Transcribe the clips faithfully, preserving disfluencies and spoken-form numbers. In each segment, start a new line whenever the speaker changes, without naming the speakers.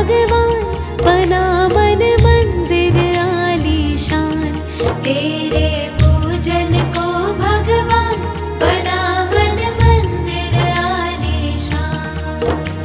भगवान, बना मन मंदिर आलीशान। तेरे पूजन को भगवान, बना मन मंदिर आलीशान।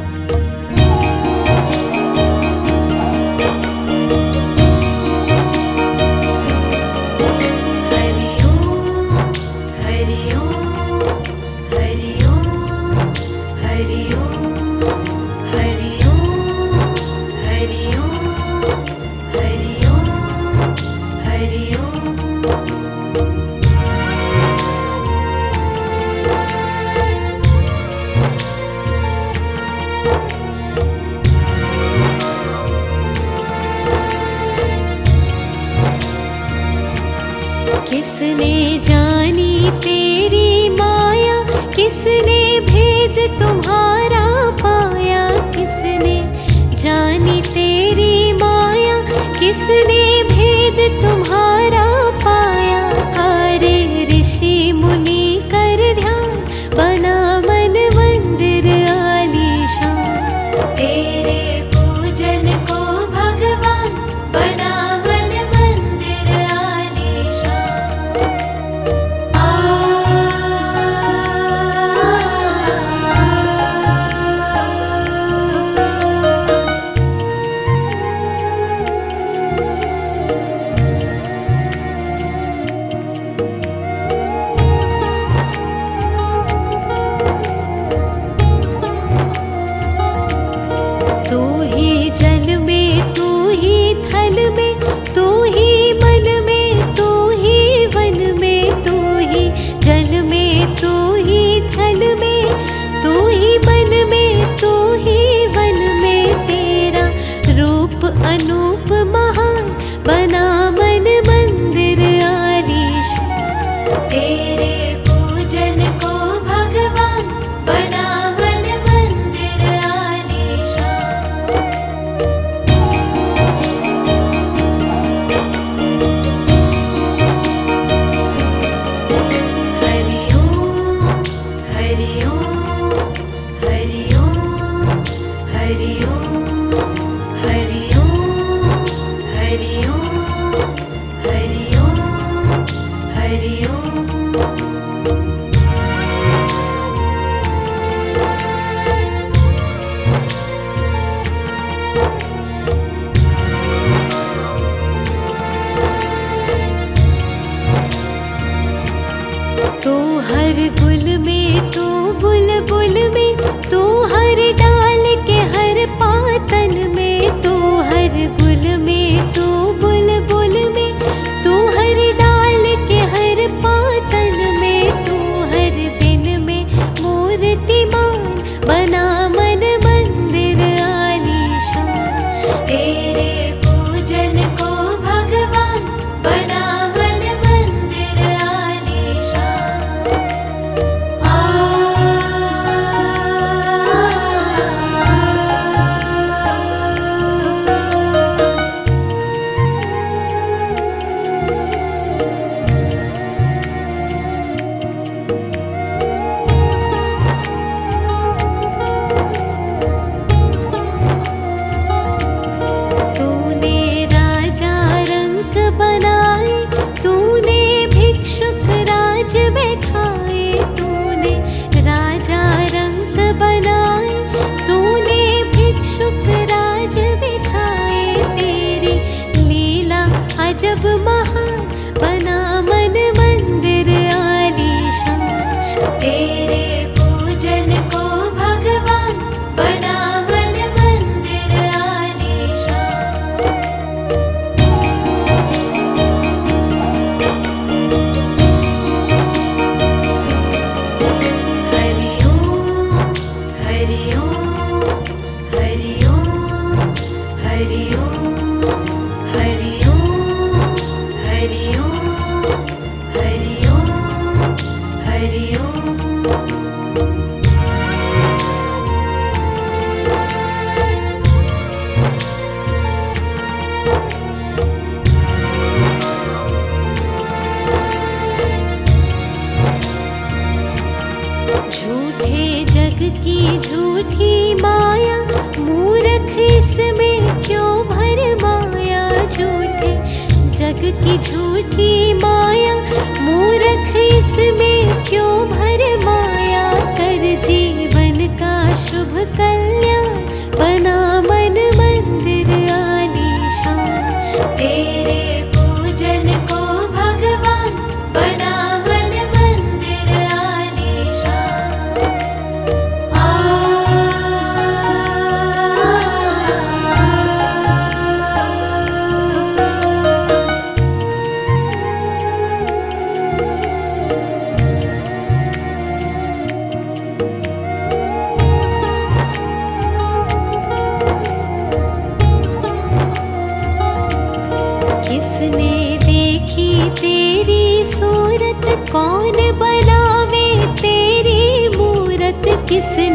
हरि ओम हरि ओम हरि ओम हरि ओम हरि ओम हरि ओम हरि ओम हरि ओम। किसने जानी तेरी माया, किसने भेद तुम्हारा पाया। किसने जानी तेरी माया, किसने भेद तुम्हारा पाया। हारे ऋषि मुनि कर ध्यान, बना मन मंदिर आलीशान। तेरे पूजन को भगवान, बना मन मंदिर आलीशान। आ तू ही जल में, तू ही थल में, तू ही मन में, तू ही वन में। तू ही जल में, तू ही थल में, तू ही मन में, तू ही वन में। तेरा रूप अनूप महान, बना मन मंदिर आलीशान। तेरे पूजन को भगवान, बना मन मंदिर आलीशान। हरि ओम हरि ओम हरि ओम हरि ओम हरि ओम हरि ओम हरि ओम हरि ओम। तू हर गुल में, तू बुलबुल में, तू हर डाल के हर पातन में। तू हर गुल में, तू बुलबुल में, तू हर डाल के हर पातन में। तू हर दिन में मूर्तिमान, बना मन मंदिर आलीशान। तेरे पूजन को भगवान, बना मन मंदिर आलीशान। आ तूने राजा रंक बनाए, तूने भिक्षुक राज बैठाए। तूने राजा रंक बनाए, तूने भिक्षुक राज बैठाए। तेरी लीला अजब महान, बना मन मंदिर आलीशान। तेरे पूजन को भगवान, बना मन मंदिर आलीशान। हरि ओम हरि ओम हरि ओम हरि ओम हरि ओम हरि ओम हरि ओम हरि ओम। झूठे जग की झूठी माया, मूर्ख इसमें की माया, मूर्ख इसमें क्यों भरमाया। कर जीवन का शुभ कल्याण, बना मन मंदिर आलीशान। तेरे पूजन को भगवान, बना मन मंदिर आलीशान। आ किसने देखी तेरी सूरत, कौन बनावे तेरी मूरत। किसने